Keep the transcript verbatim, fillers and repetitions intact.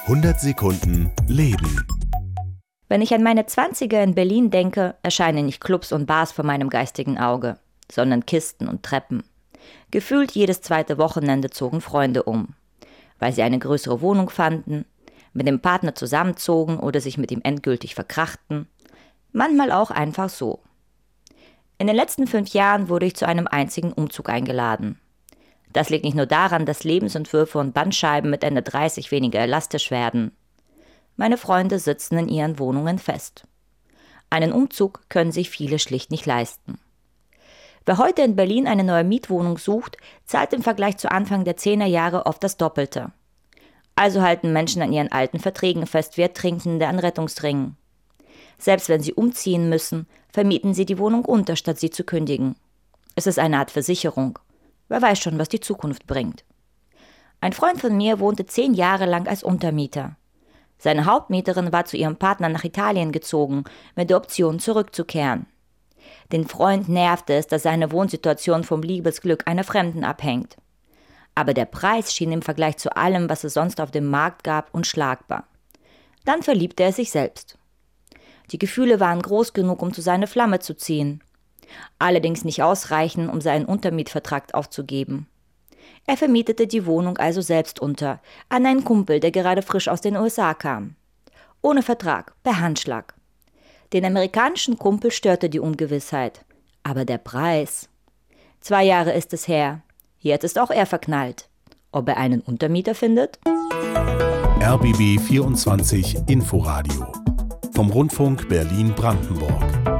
hundert Sekunden Leben. Wenn ich an meine Zwanziger in Berlin denke, erscheinen nicht Clubs und Bars vor meinem geistigen Auge, sondern Kisten und Treppen. Gefühlt jedes zweite Wochenende zogen Freunde um, weil sie eine größere Wohnung fanden, mit dem Partner zusammenzogen oder sich mit ihm endgültig verkrachten. Manchmal auch einfach so. In den letzten fünf Jahren wurde ich zu einem einzigen Umzug eingeladen. Das liegt nicht nur daran, dass Lebensentwürfe und Bandscheiben mit Ende dreißig weniger elastisch werden. Meine Freunde sitzen in ihren Wohnungen fest. Einen Umzug können sich viele schlicht nicht leisten. Wer heute in Berlin eine neue Mietwohnung sucht, zahlt im Vergleich zu Anfang der zehner Jahre oft das Doppelte. Also halten Menschen an ihren alten Verträgen fest wie Ertrinkende an Rettungsringen. Selbst wenn sie umziehen müssen, vermieten sie die Wohnung unter, statt sie zu kündigen. Es ist eine Art Versicherung. Wer weiß schon, was die Zukunft bringt. Ein Freund von mir wohnte zehn Jahre lang als Untermieter. Seine Hauptmieterin war zu ihrem Partner nach Italien gezogen, mit der Option zurückzukehren. Den Freund nervte es, dass seine Wohnsituation vom Liebesglück einer Fremden abhängt. Aber der Preis schien im Vergleich zu allem, was es sonst auf dem Markt gab, unschlagbar. Dann verliebte er sich selbst. Die Gefühle waren groß genug, um zu seiner Flamme zu ziehen. Allerdings nicht ausreichend, um seinen Untermietvertrag aufzugeben. Er vermietete die Wohnung also selbst unter, an einen Kumpel, der gerade frisch aus den U S A kam. Ohne Vertrag, per Handschlag. Den amerikanischen Kumpel störte die Ungewissheit. Aber der Preis. Zwei Jahre ist es her. Jetzt ist auch er verknallt. Ob er einen Untermieter findet? R B B vierundzwanzig Inforadio vom Rundfunk Berlin-Brandenburg.